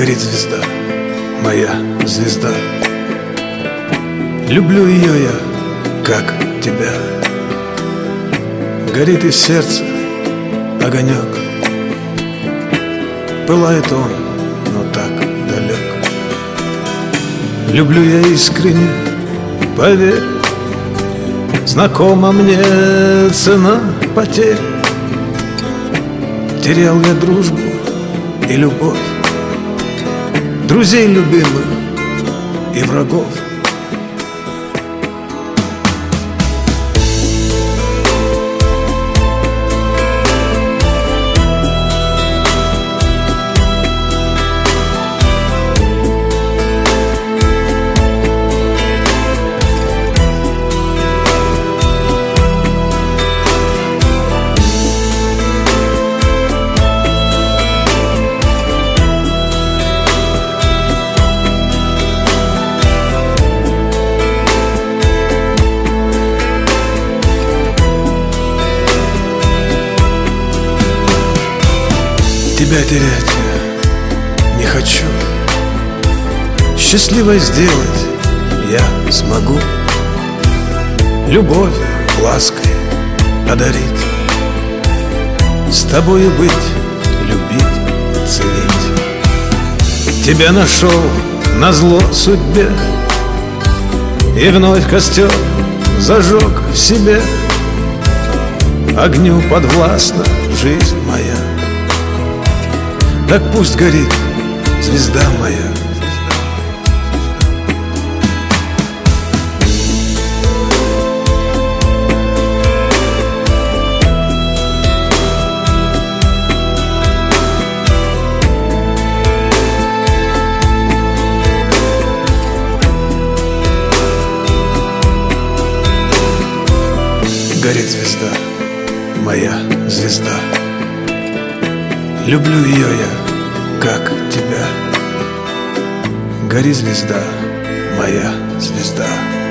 Горит звезда, моя звезда. Люблю ее я, как тебя. Горит и в сердце огонек. Пылает он, но так далек. Люблю я искренне, поверь. Знакома мне цена потерь. Терял я дружбу и любовь, друзей любимых и врагов. Тебя терять я не хочу. Счастливой сделать я смогу. Любовь лаской одарить, с тобою быть, любить, ценить. Тебя нашел назло судьбе, и вновь костер зажег в себе. Огню подвластна жизнь моя. Так пусть горит звезда моя. Горит звезда, моя звезда. Люблю ее я, как тебя. Гори, звезда, моя звезда.